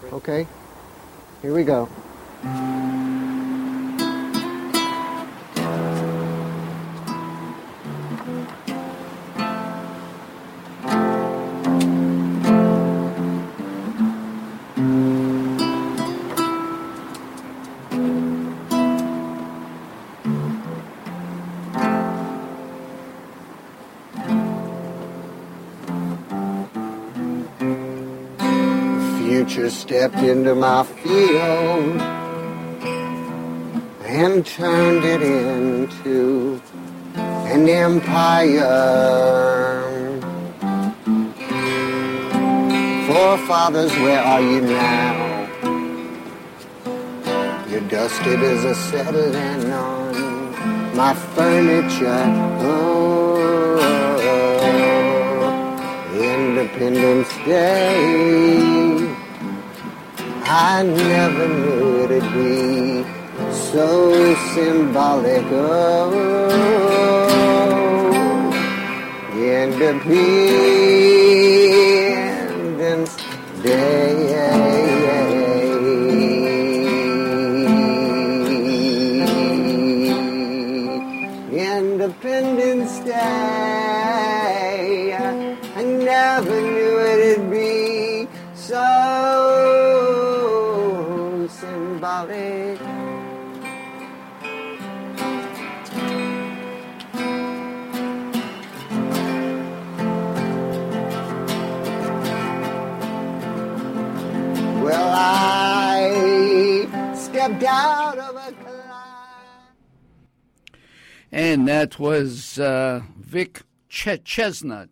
Okay, here we go. Future stepped into my field and turned it into an empire. Forefathers, where are you now? You're dusted as a settling on my furniture. Oh, Independence Day. I never knew it'd be so symbolic. Oh, Independence Day. Independence Day. I never knew it'd be so symbolic. Well, I stepped out of a cloud. And that was Vic Chesnutt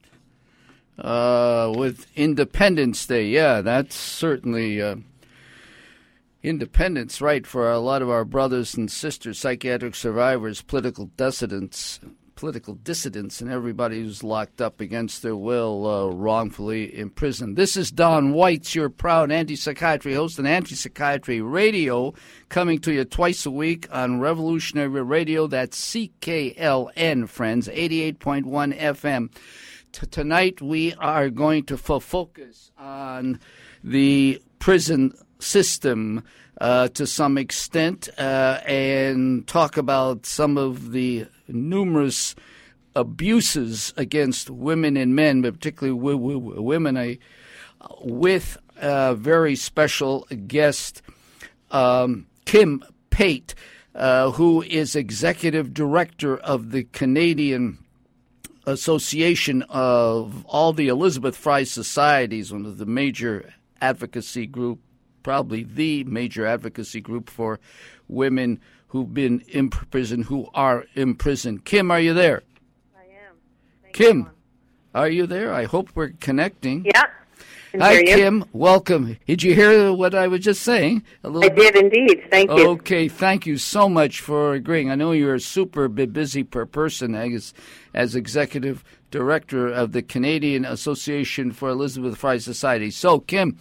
with Independence Day. Yeah, that's certainly independence, right, for a lot of our brothers and sisters, psychiatric survivors, political dissidents, and everybody who's locked up against their will, wrongfully imprisoned. This is Don Weitz, your proud anti-psychiatry host on Anti-Psychiatry Radio, coming to you twice a week on Revolutionary Radio. That's CKLN, friends, 88.1 FM. Tonight we are going to focus on the prison system to some extent and talk about some of the numerous abuses against women and men, but particularly women, with a very special guest, Kim Pate, who is executive director of the Canadian Association of all the Elizabeth Fry Societies, one of the major advocacy group, probably the major advocacy group for women who've been in prison, who are in prison. Kim, are you there? I am. Kim, are you there? I hope we're connecting. Yeah. Hi, Kim. Welcome. Did you hear what I was just saying? I did indeed. Thank you. Okay. Thank you so much for agreeing. I know you're a super busy person as executive director of the Canadian Association for Elizabeth Fry Society. So, Kim,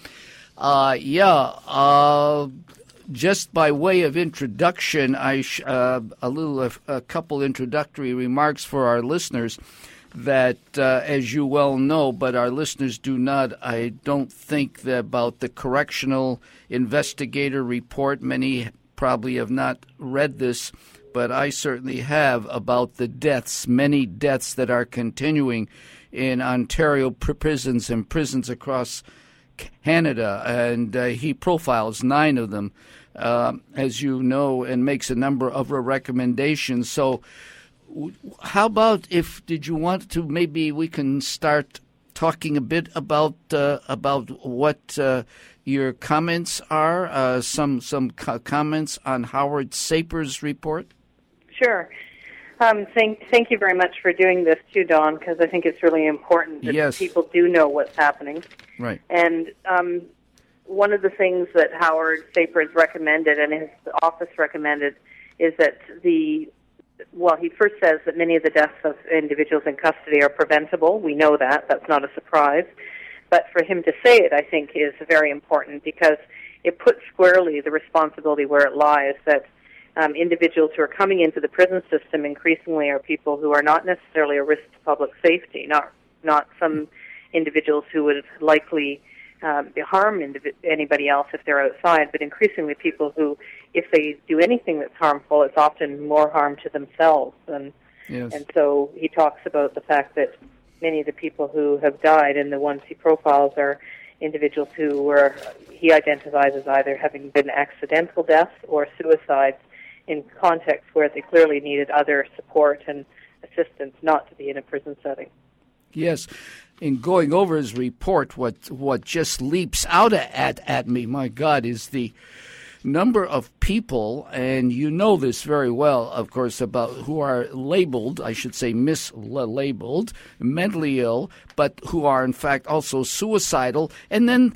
just by way of introduction, a couple introductory remarks for our listeners that, as you well know, but our listeners do not, I don't think that about the correctional investigator report. Many probably have not read this, but I certainly have, about the deaths, many deaths that are continuing in Ontario prisons and prisons across Canada, and he profiles 9 of them, as you know, and makes a number of recommendations. So how about did you want to, maybe we can start talking a bit about what your comments are, some comments on Howard Saper's report? Sure. Thank you very much for doing this too, Don, because I think it's really important that people do know what's happening. Right. And one of the things that Howard Saper has recommended and his office recommended is that he first says that many of the deaths of individuals in custody are preventable. We know that. That's not a surprise. But for him to say it, I think, is very important because it puts squarely the responsibility where it lies, that individuals who are coming into the prison system increasingly are people who are not necessarily a risk to public safety, not some individuals who would likely harm anybody else if they're outside, but increasingly people who, if they do anything that's harmful, it's often more harm to themselves. And so he talks about the fact that many of the people who have died and the ones he profiles are individuals who were, he identifies as either having been accidental deaths or suicides in contexts where they clearly needed other support and assistance, not to be in a prison setting. Yes. In going over his report, what just leaps out at me, my God, is the number of people, and you know this very well, of course, about who are labeled, I should say mislabeled, mentally ill, but who are in fact also suicidal, and then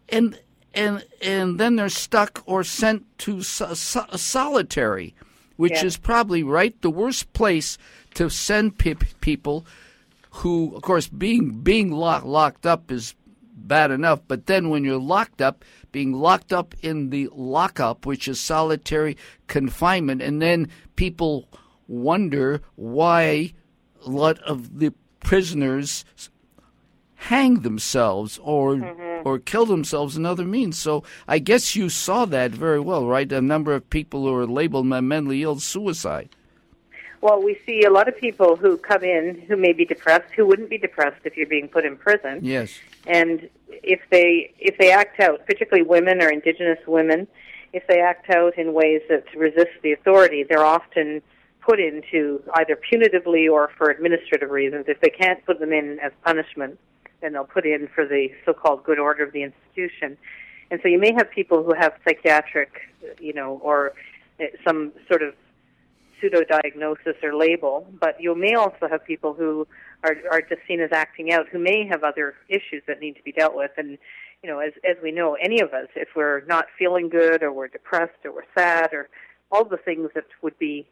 they're stuck or sent to solitary, which is probably the worst place to send people. Who, of course, being locked up is bad enough, but then when you're locked up, being locked up in the lockup, which is solitary confinement, and then people wonder why a lot of the prisoners hang themselves or kill themselves in other means. So I guess you saw that very well, right? A number of people who are labeled mentally ill, suicide. Well, we see a lot of people who come in who may be depressed, who wouldn't be depressed if you're being put in prison. Yes. And if they act out, particularly women or Indigenous women, if they act out in ways that resist the authority, they're often put into either punitively or for administrative reasons. If they can't put them in as punishment, then they'll put in for the so-called good order of the institution. And so you may have people who have psychiatric, or some sort of pseudo-diagnosis or label, but you may also have people who are just seen as acting out, who may have other issues that need to be dealt with. And, as we know, any of us, if we're not feeling good or we're depressed or we're sad or all the things that would be,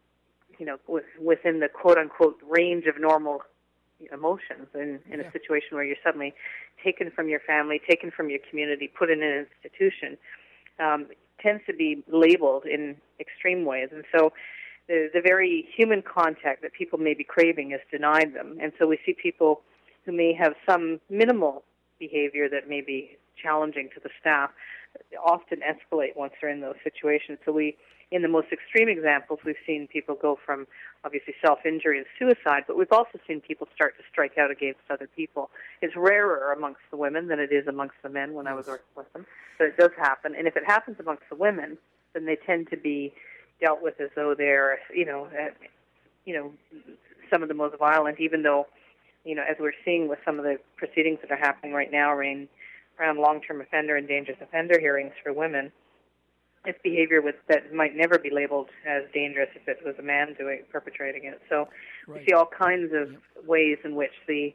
within the quote-unquote range of normal emotions in a situation where you're suddenly taken from your family, taken from your community, put in an institution, tends to be labeled in extreme ways. And so the very human contact that people may be craving is denied them. And so we see people who may have some minimal behavior that may be challenging to the staff often escalate once they're in those situations. So in the most extreme examples, we've seen people go from obviously self-injury and suicide, but we've also seen people start to strike out against other people. It's rarer amongst the women than it is amongst the men when I was working with them, but it does happen. And if it happens amongst the women, then they tend to be dealt with as though they're, some of the most violent, even though, as we're seeing with some of the proceedings that are happening right now around long-term offender and dangerous offender hearings for women, it's behavior that might never be labeled as dangerous if it was a man perpetrating it. So we see all kinds of ways in which the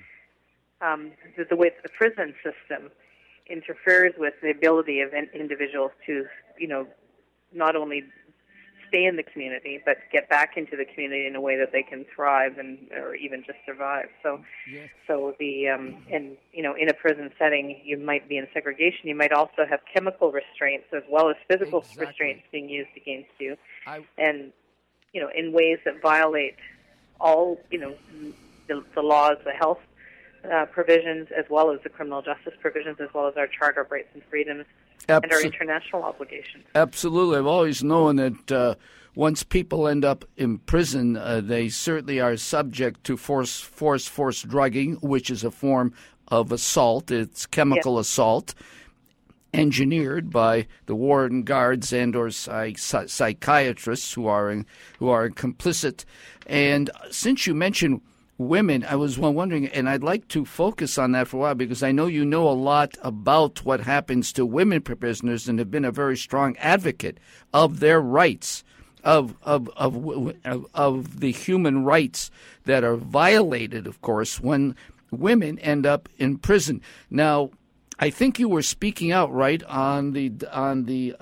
way that the prison system interferes with the ability of individuals to, not only stay in the community, but get back into the community in a way that they can thrive or even just survive. So, in a prison setting, you might be in segregation. You might also have chemical restraints as well as physical restraints being used against you, in ways that violate all, the laws, the health provisions, as well as the criminal justice provisions, as well as our Charter of Rights and Freedoms. And our international obligations. Absolutely. I've always known that once people end up in prison, they certainly are subject to forced drugging, which is a form of assault. It's chemical assault, engineered by the warden guards and or psychiatrists who are complicit. And since you mentioned women, I was wondering, and I'd like to focus on that for a while because I know you know a lot about what happens to women prisoners and have been a very strong advocate of their rights, of the human rights that are violated, of course, when women end up in prison. Now, I think you were speaking out right on the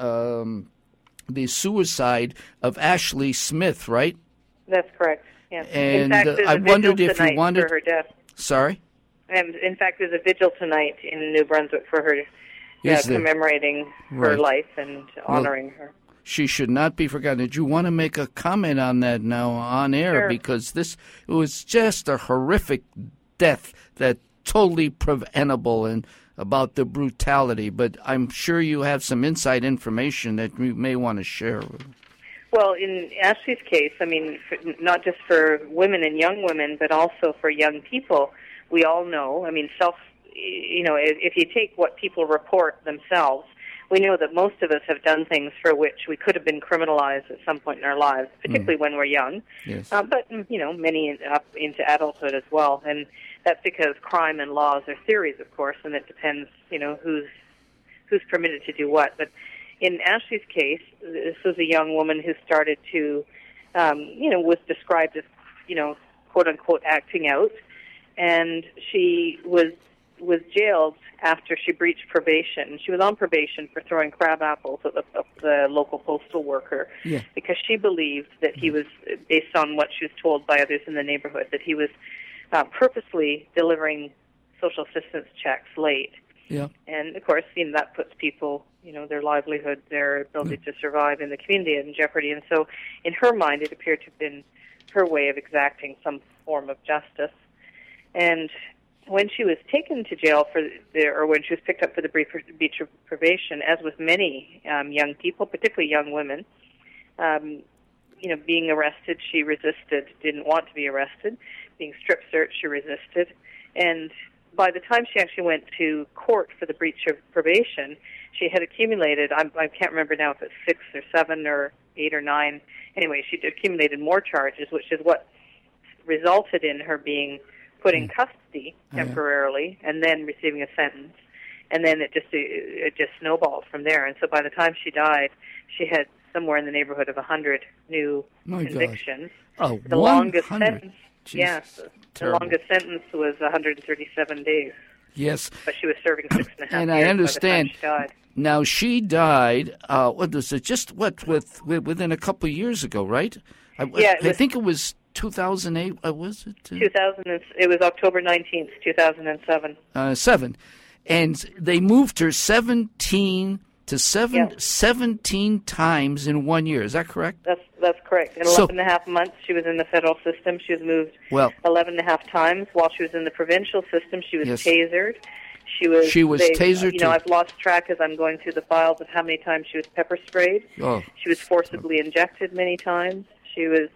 suicide of Ashley Smith, right? That's correct. Yeah. And in fact, I wondered if you wanted for her death. Sorry? And in fact, there's a vigil tonight in New Brunswick for her, commemorating her life and honoring her. She should not be forgotten. Did you want to make a comment on that now on air? Sure. Because it was just a horrific death that totally preventable, and about the brutality, but I'm sure you have some inside information that you may want to share. Well, in Ashley's case, I mean, not just for women and young women, but also for young people, we all know, I mean, if you take what people report themselves, we know that most of us have done things for which we could have been criminalized at some point in our lives, particularly when we're young. Yes. But, many up into adulthood as well. And that's because crime and laws are theories, of course, and it depends, who's permitted to do what. But in Ashley's case, this was a young woman who started to, was described as, quote-unquote, acting out. And she was jailed after she breached probation. She was on probation for throwing crab apples at the local postal worker because she believed that he was, based on what she was told by others in the neighborhood, that he was purposely delivering social assistance checks late. Yeah. And, of course, that puts people, their livelihood, their ability to survive in the community in jeopardy. And so in her mind, it appeared to have been her way of exacting some form of justice. And when she was taken to jail or when she was picked up for the breach of probation, as with many young people, particularly young women, being arrested, she resisted, didn't want to be arrested. Being strip searched, she resisted. And by the time she actually went to court for the breach of probation, she had accumulated, I can't remember now if it's 6 or 7 or 8 or 9. Anyway, she'd accumulated more charges, which is what resulted in her being put in custody temporarily and then receiving a sentence. And then it just snowballed from there. And so by the time she died, she had somewhere in the neighborhood of 100 new convictions. Oh, the longest sentence. Jesus. Yes, Terrible. The longest sentence was 137 days. Yes. But she was serving 6.5 and years I understand. by the time she died. Now, she died, what was it, within a couple of years ago, right? I think it was 2008, was it? 2000, it was October 19th, 2007. 7. And they moved her 17 times in 1 year. Is that correct? That's correct. In 11 and a half months, she was in the federal system. She was moved 11 and a half times. While she was in the provincial system, she was tasered. She was tasered, too. I've lost track as I'm going through the files of how many times she was pepper sprayed. Oh. She was forcibly injected many times. She was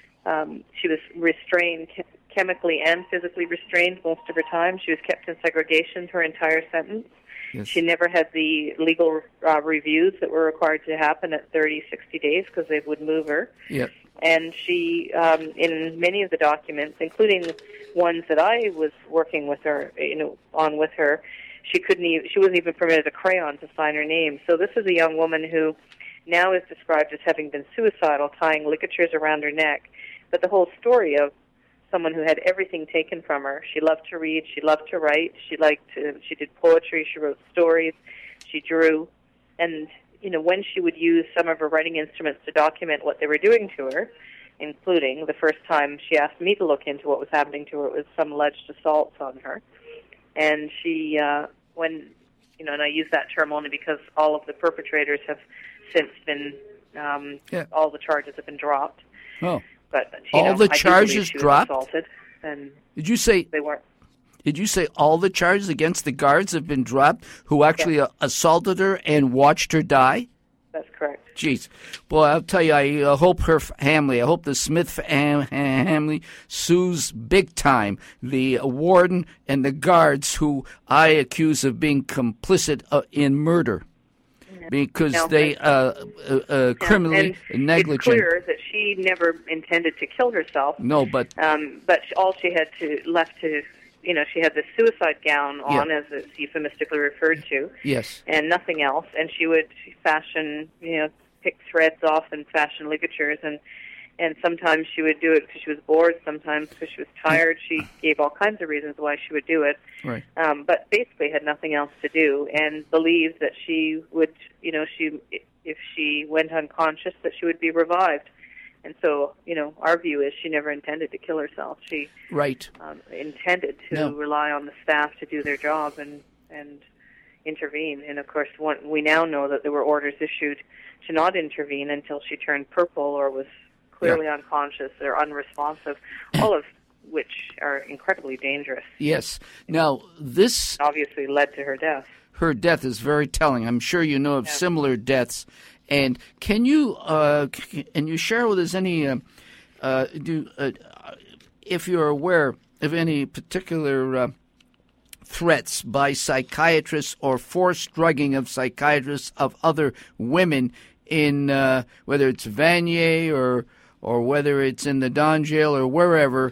restrained, chemically and physically restrained most of her time. She was kept in segregation her entire sentence. Yes. She never had the legal reviews that were required to happen at 30, 60 days because they would move her. Yep. And she, in many of the documents, including ones that I was working with her, on with her, she wasn't even permitted a crayon to sign her name. So this is a young woman who now is described as having been suicidal, tying ligatures around her neck. But the whole story of someone who had everything taken from her. She loved to read. She loved to write. She did poetry. She wrote stories. She drew. And, when she would use some of her writing instruments to document what they were doing to her, including the first time she asked me to look into what was happening to her, it was some alleged assaults on her. And she, and I use that term only because all of the perpetrators have since been, all the charges have been dropped. Oh. But all the charges dropped? Assaulted, and did you say they weren't? Did you say all the charges against the guards have been dropped who actually assaulted her and watched her die? That's correct. Jeez. Boy, I'll tell you, I hope her family, I hope the Smith family sues big time the warden and the guards who I accuse of being complicit in murder. Because they criminally negligent. It's clear that she never intended to kill herself. No, but all she had left to, she had this suicide gown on, as it's euphemistically referred to. Yes. And nothing else. And she would fashion, pick threads off and fashion ligatures, and sometimes she would do it because she was bored, sometimes because she was tired. She gave all kinds of reasons why she would do it. Right. But basically had nothing else to do, and believed that she would, if she went unconscious, that she would be revived. And so, our view is she never intended to kill herself. She intended to rely on the staff to do their job and intervene. And, of course, we now know that there were orders issued to not intervene until she turned purple or was clearly unconscious or unresponsive. All of which are incredibly dangerous. Yes. Now, this Obviously led to her death. her death is very telling. I'm sure you know of similar deaths. And can you share with us any if you're aware of any particular threats by psychiatrists or forced drugging of psychiatrists of other women in whether it's Vanier or whether it's in the Don jail or wherever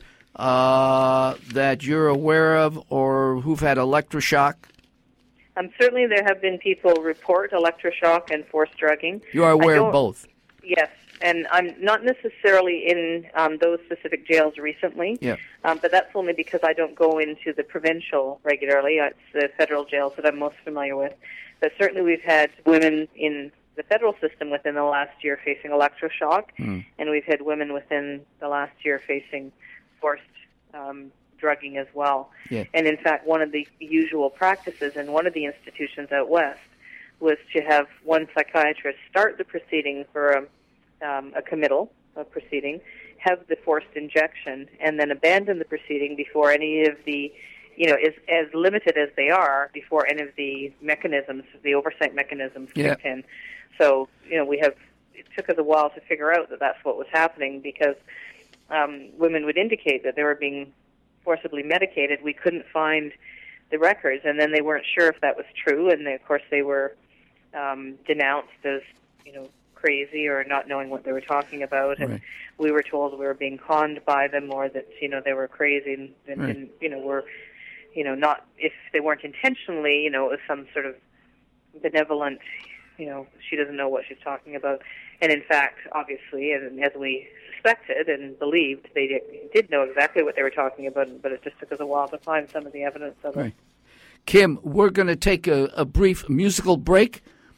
that you're aware of or who've had electroshock? Certainly there have been people report electroshock and forced drugging. You are aware of both? Yes, and I'm not necessarily in those specific jails recently, but that's only because I don't go into the provincial regularly. It's the federal jails that I'm most familiar with. But certainly we've had women in the federal system within the last year facing electroshock, and we've had women within the last year facing forced drugging as well. Yeah. And in fact, one of the usual practices in one of the institutions out west was to have one psychiatrist start the proceeding for a committal proceeding, have the forced injection, and then abandon the proceeding before any of the, as limited as they are, before any of the mechanisms, the oversight mechanisms kicked in. So, it took us a while to figure out that that's what was happening because women would indicate that they were being forcibly medicated. We couldn't find the records, and then they weren't sure if that was true, and of course they were denounced as, crazy or not knowing what they were talking about, and we were told we were being conned by them or that, they were crazy and were, not, if they weren't intentionally, it was some sort of benevolent, she doesn't know what she's talking about. And in fact, obviously, and as we suspected and believed, they did know exactly what they were talking about, but it just took us a while to find some of the evidence of it. Kim, we're going to take a brief musical break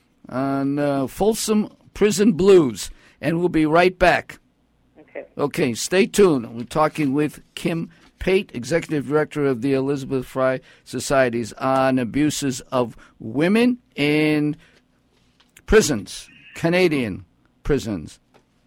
on Folsom Prison Blues, and we'll be right back. Okay, stay tuned. We're talking with Kim Pate, Executive Director of the Elizabeth Fry Societies, on abuses of women in prisons, Canadian prisons.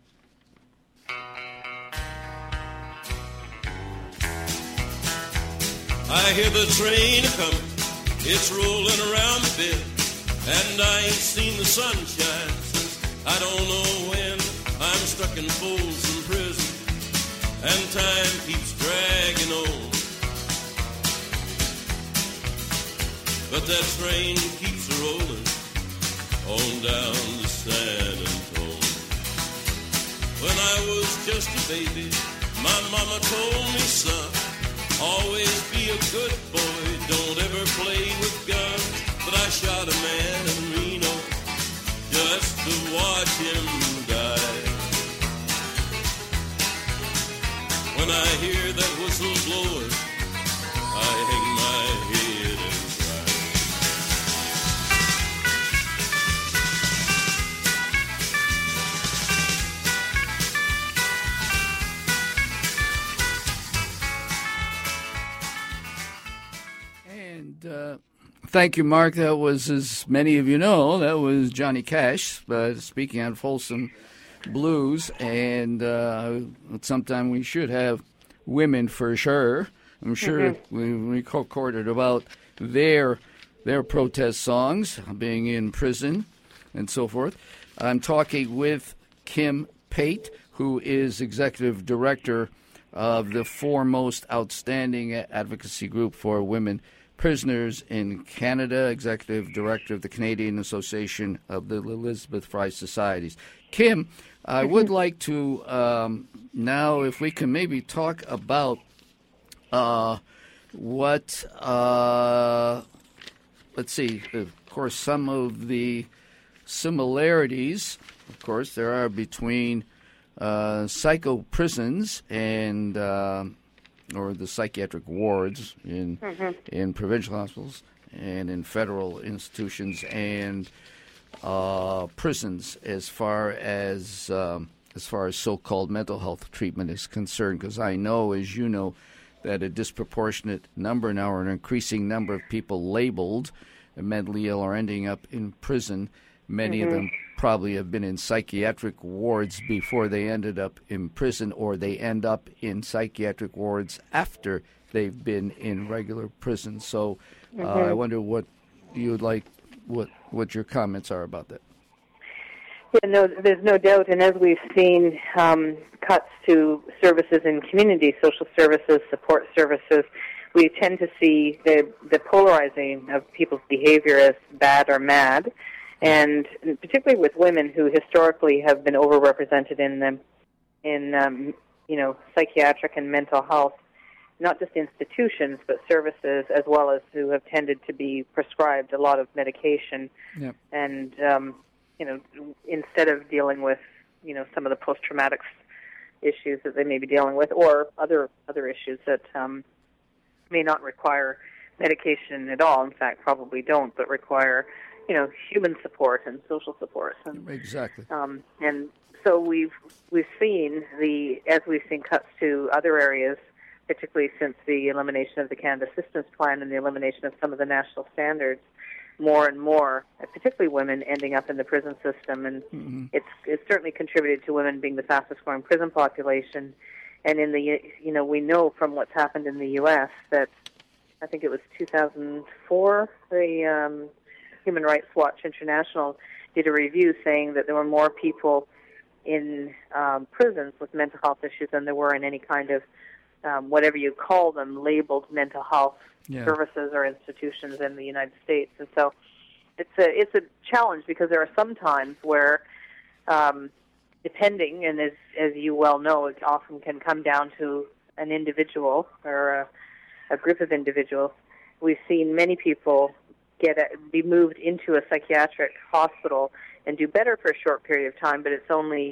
I hear the train coming, it's rolling around the bend, and I ain't seen the sunshine since I don't know when. I'm stuck in Folsom Prison, and time keeps dragging on. But that train keeps rolling on down to San Antonio. When I was just a baby, my mama told me, son, always be a good boy, don't ever play with guns. But I shot a man in Reno just to watch him die. When I hear that whistle blowing, I hang my head and cry. And thank you, Mark. That was, as many of you know, that was Johnny Cash speaking on Folsom Blues. And sometime we should have women for sure. I'm sure we recorded about their protest songs, being in prison and so forth. I'm talking with Kim Pate, who is Executive Director of the foremost outstanding advocacy group for women prisoners in Canada, Executive Director of the Canadian Association of the Elizabeth Fry Societies. Kim, I would like to now, if we can maybe talk about what, let's see, of course, some of the similarities, of course, there are between psycho prisons and or the psychiatric wards in provincial hospitals and in federal institutions and prisons as far as so-called mental health treatment is concerned. Because I know, as you know, that a disproportionate number now, or an increasing number of people labeled mentally ill are ending up in prison. Many of them probably have been in psychiatric wards before they ended up in prison, or they end up in psychiatric wards after they've been in regular prison. So I wonder what you'd like, what your comments are about that. Yeah, no, there's no doubt. And as we've seen cuts to services in community, social services, support services, we tend to see the polarizing of people's behavior as bad or mad, and particularly with women who historically have been overrepresented in psychiatric and mental health, not just institutions but services, as well as who have tended to be prescribed a lot of medication. Yep. And instead of dealing with some of the post-traumatic issues that they may be dealing with, or other issues that may not require medication at all, in fact probably don't, but require human support and social support. And, exactly. And so we've seen as we've seen cuts to other areas, particularly since the elimination of the Canada Assistance Plan and the elimination of some of the national standards, more and more, particularly women, ending up in the prison system. And it's certainly contributed to women being the fastest growing prison population. And we know from what's happened in the U.S. that I think it was 2004, the Human Rights Watch International did a review saying that there were more people in prisons with mental health issues than there were in any kind of whatever you call them, labeled mental health services or institutions in the United States. And so it's a challenge, because there are some times where, depending, and as you well know, it often can come down to an individual or a group of individuals. We've seen many people be moved into a psychiatric hospital and do better for a short period of time, but it's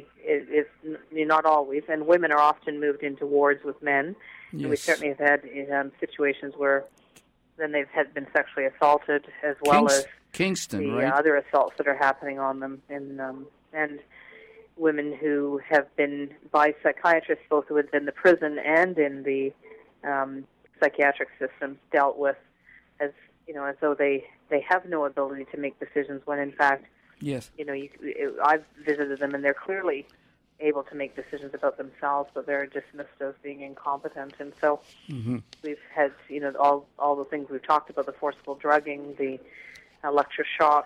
not always. And women are often moved into wards with men. Yes. And we certainly have had situations where then they've been sexually assaulted, as well as Kingston, the right? Other assaults that are happening on them, and women who have been by psychiatrists both within the prison and in the psychiatric systems dealt with as though they have no ability to make decisions, when in fact, yes, I've visited them and they're clearly able to make decisions about themselves, but they're dismissed as being incompetent. And so we've had all the things we've talked about: the forcible drugging, the electroshock,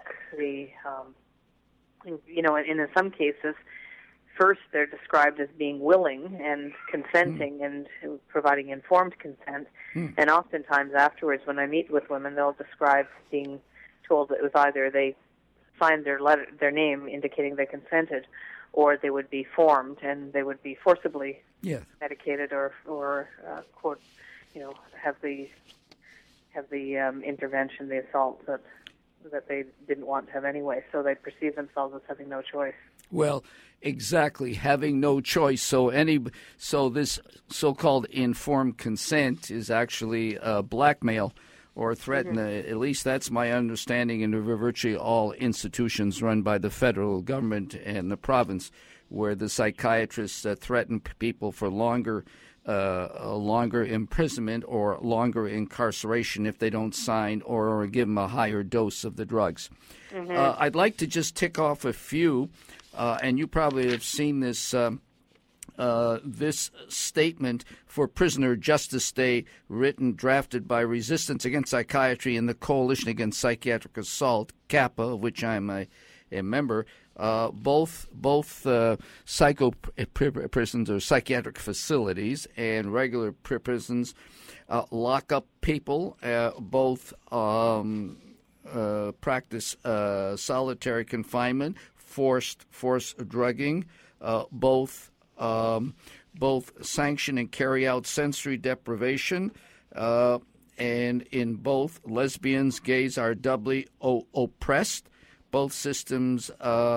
and in some cases, first they're described as being willing and consenting and providing informed consent. And oftentimes afterwards, when I meet with women, they'll describe being told that it was either they signed their name indicating they consented, or they would be formed and they would be forcibly medicated or quote, have the intervention, the assault that they didn't want to have anyway. So they perceive themselves as having no choice. Well, exactly, having no choice. So this so-called informed consent is actually blackmail or threaten. At least that's my understanding in virtually all institutions run by the federal government and the province, where the psychiatrists threaten people for longer imprisonment or longer incarceration if they don't sign or give them a higher dose of the drugs. I'd like to just tick off a few, and you probably have seen this this statement for Prisoner Justice Day, drafted by Resistance Against Psychiatry and the Coalition Against Psychiatric Assault, CAPA, of which I'm a member. Both psycho prisons or psychiatric facilities and regular prisons lock up people. Both practice solitary confinement, forced drugging. Both sanction and carry out sensory deprivation. And in both, lesbians, gays are doubly oppressed. Both systems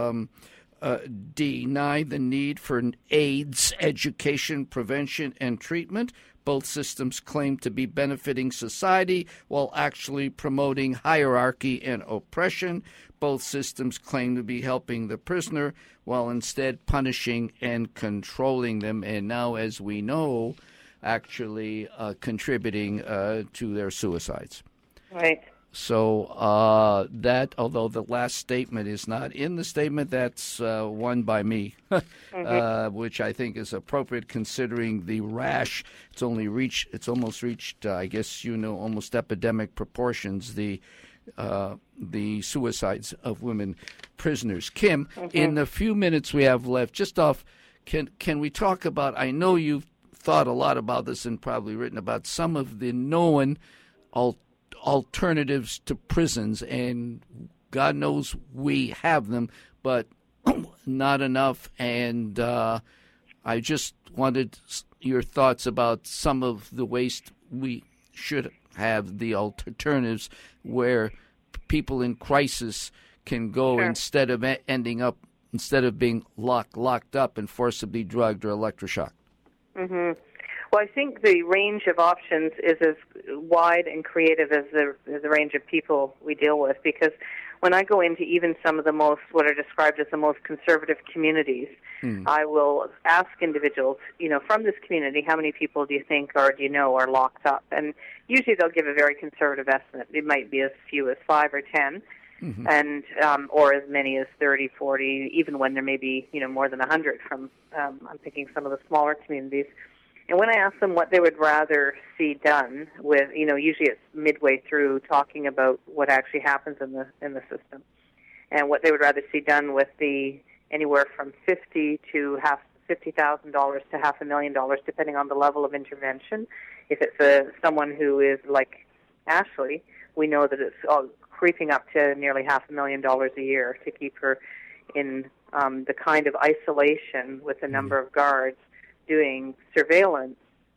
deny the need for AIDS education, prevention, and treatment. Both systems claim to be benefiting society while actually promoting hierarchy and oppression. Both systems claim to be helping the prisoner while instead punishing and controlling them, and now, as we know, actually contributing to their suicides. Right. So that, although the last statement is not in the statement, that's one by me, which I think is appropriate considering the rash. It's almost reached, I guess almost epidemic proportions. The suicides of women prisoners. Kim, in the few minutes we have left, can we talk about? I know you've thought a lot about this and probably written about some of the known alternatives to prisons, and God knows we have them, but not enough. And I just wanted your thoughts about some of the ways we should have the alternatives where people in crisis can go instead of being locked up and forcibly drugged or electroshocked. Mm-hmm. Well, I think the range of options is as wide and creative as the range of people we deal with, because when I go into even some of the most, what are described as the most conservative communities, I will ask individuals, from this community, how many people do you think or do you know are locked up? And usually they'll give a very conservative estimate. It might be as few as 5 or 10, and or as many as 30, 40, even when there may be, more than 100 from, I'm thinking some of the smaller communities. And when I ask them what they would rather see done with, usually it's midway through talking about what actually happens in the system, and what they would rather see done with the anywhere from $50,000 to $50,000 to $500,000, depending on the level of intervention. If it's someone who is like Ashley, we know that it's creeping up to nearly $500,000 a year to keep her in the kind of isolation with a number of guards doing surveillance,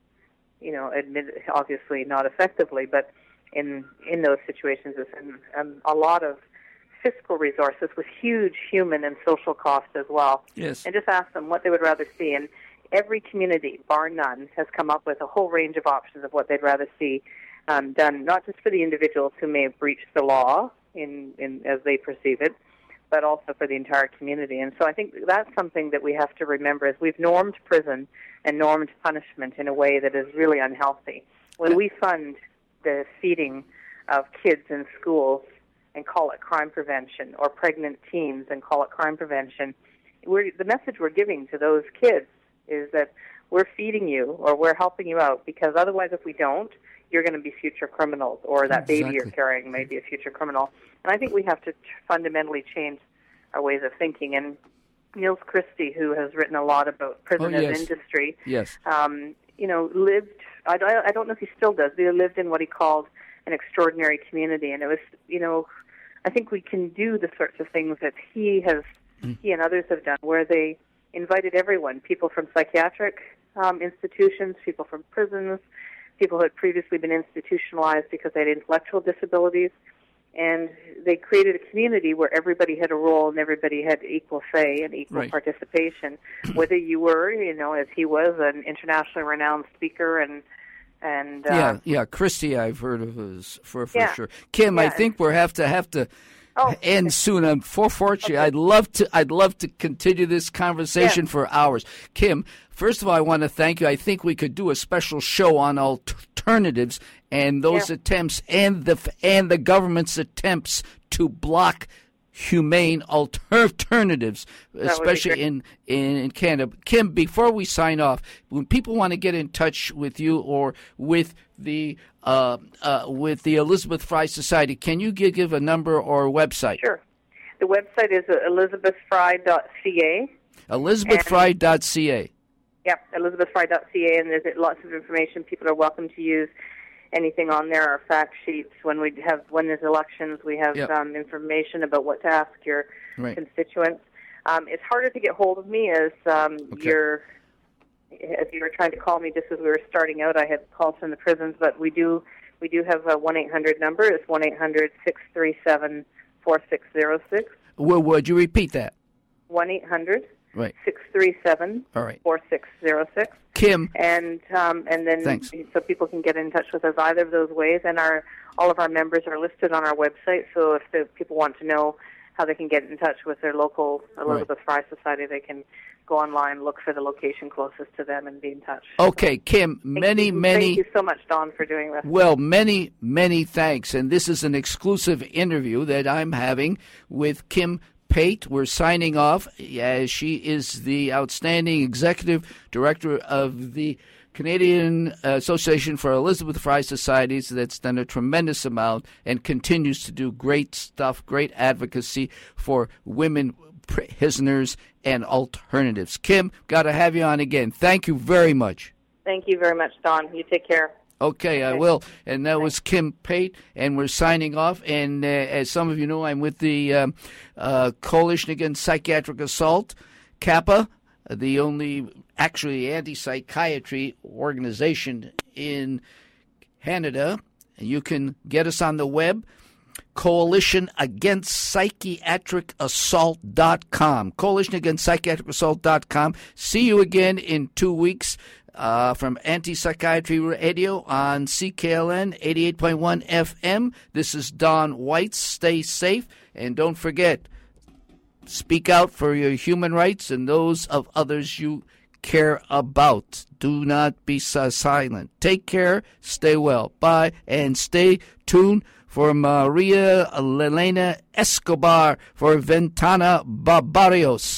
obviously not effectively, but in those situations, it's a lot of fiscal resources with huge human and social costs as well. Yes. And just ask them what they would rather see. And every community, bar none, has come up with a whole range of options of what they'd rather see done, not just for the individuals who may have breached the law in as they perceive it, but also for the entire community. And so I think that's something that we have to remember, is we've normed prison and normed punishment in a way that is really unhealthy. When we fund the feeding of kids in schools and call it crime prevention, or pregnant teens and call it crime prevention, the message we're giving to those kids is that we're feeding you or we're helping you out, because otherwise if we don't, you're going to be future criminals, or that baby you're carrying may be a future criminal. And I think we have to fundamentally change our ways of thinking. And Niels Christie, who has written a lot about prison as industry, lived, I don't know if he still does, but he lived in what he called an extraordinary community. And it was, I think we can do the sorts of things that he and others have done, where they invited everyone, people from psychiatric institutions, people from prisons, people who had previously been institutionalized because they had intellectual disabilities, and they created a community where everybody had a role and everybody had equal say and equal participation. Whether you were, as he was, an internationally renowned speaker and Christie, I've heard of his for sure. Kim, I think we'll have to end soon. Unfortunately, I'd love to continue this conversation for hours. Kim, first of all, I want to thank you. I think we could do a special show on alternatives and those attempts and the government's attempts to block humane alternatives, especially in Canada. Kim, before we sign off, when people want to get in touch with you or with the Elizabeth Fry Society, can you give a number or a website? Sure. The website is elizabethfry.ca. elizabethfry.ca. Yep, elizabethfry.ca, and there's lots of information. People are welcome to use anything on there. Our fact sheets, when there's elections, we have information about what to ask your constituents. It's harder to get hold of me as you were trying to call me just as we were starting out. I had calls from the prisons, but we do have a 1-800 number. It's 1-800-637-4606. Well, would you repeat that? 1-800. 637-4606. Kim. And then thanks. So people can get in touch with us either of those ways, and all of our members are listed on our website, so if the people want to know how they can get in touch with their local Elizabeth Fry Society, they can go online, look for the location closest to them, and be in touch. Okay, Kim, Thank you so much, Don, for doing this. Well, many, many thanks. And this is an exclusive interview that I'm having with Kim Pate. We're signing off as she is the outstanding executive director of the Canadian Association for Elizabeth Fry Societies that's done a tremendous amount and continues to do great stuff, great advocacy for women prisoners and alternatives. Kim, got to have you on again. Thank you very much. Thank you very much, Don. You take care. Okay, I will. And that was Kim Pate, and we're signing off. And as some of you know, I'm with the Coalition Against Psychiatric Assault, CAPA, the only actually anti-psychiatry organization in Canada. You can get us on the web, coalitionagainstpsychiatricassault.com. coalitionagainstpsychiatricassault.com. See you again in 2 weeks from Anti-Psychiatry Radio on CKLN 88.1 FM. This is Don Weitz. Stay safe, and don't forget, speak out for your human rights and those of others you care about. Do not be silent. Take care. Stay well. Bye, and stay tuned for Maria Elena Escobar for Ventana Barrios.